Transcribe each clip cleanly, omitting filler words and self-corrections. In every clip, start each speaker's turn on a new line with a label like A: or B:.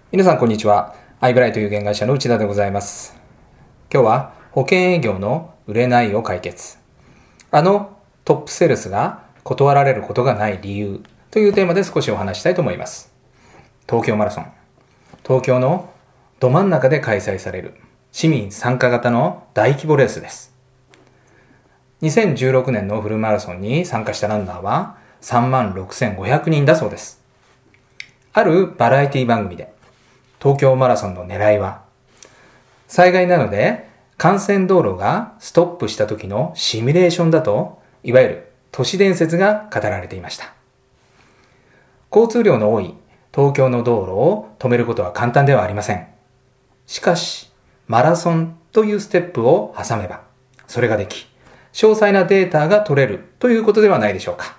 A: 皆さんこんにちは。アイブライという言語会社の内田でございます。今日は保険営業の売れないを解決。トップセールスが断られることがない理由というテーマで少しお話したいと思います。東京マラソン。東京のど真ん中で開催される市民参加型の大規模レースです。2016年のフルマラソンに参加したランナーは36,500人だそうです。あるバラエティ番組で東京マラソンの狙いは、災害なので幹線道路がストップした時のシミュレーションだと、いわゆる都市伝説が語られていました。交通量の多い東京の道路を止めることは簡単ではありません。しかし、マラソンというステップを挟めば、それができ、詳細なデータが取れるということではないでしょうか。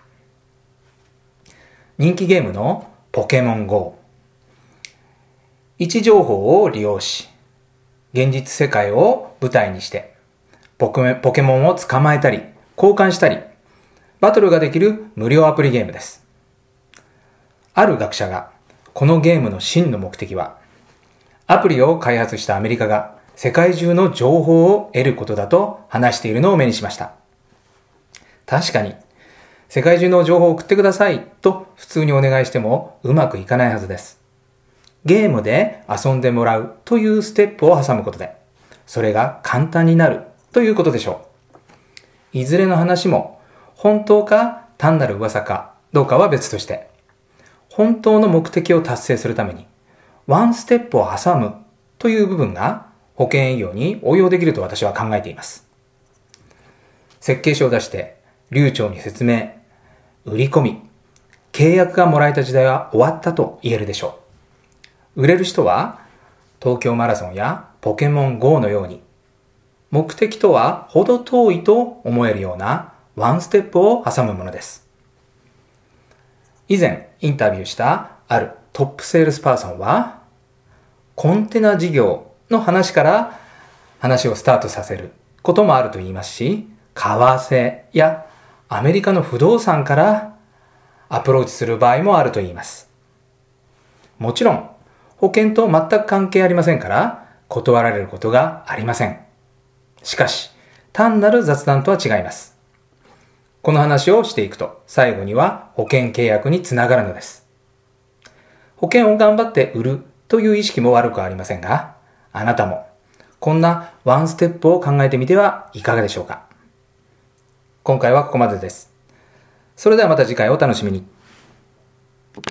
A: 人気ゲームのポケモン GO。位置情報を利用し、現実世界を舞台にして、ポケモンを捕まえたり、交換したり、バトルができる無料アプリゲームです。ある学者が、このゲームの真の目的は、アプリを開発したアメリカが世界中の情報を得ることだと話しているのを目にしました。確かに、世界中の情報を送ってくださいと普通にお願いしてもうまくいかないはずです。ゲームで遊んでもらうというステップを挟むことで、それが簡単になるということでしょう。いずれの話も本当か単なる噂かどうかは別として、本当の目的を達成するためにワンステップを挟むという部分が保険営業に応用できると私は考えています。設計書を出して流暢に説明、売り込み、契約がもらえた時代は終わったと言えるでしょう。売れる人は東京マラソンやポケモン GO のように目的とは程遠いと思えるようなワンステップを挟むものです。以前インタビューしたあるトップセールスパーソンは、コンテナ事業の話から話をスタートさせることもあると言いますし、為替やアメリカの不動産からアプローチする場合もあると言います。もちろん保険と全く関係ありませんから断られることがありません。しかし単なる雑談とは違います。この話をしていくと最後には保険契約につながるのです。保険を頑張って売るという意識も悪くはありませんが、あなたもこんなワンステップを考えてみてはいかがでしょうか。今回はここまでです。それではまた次回お楽しみに。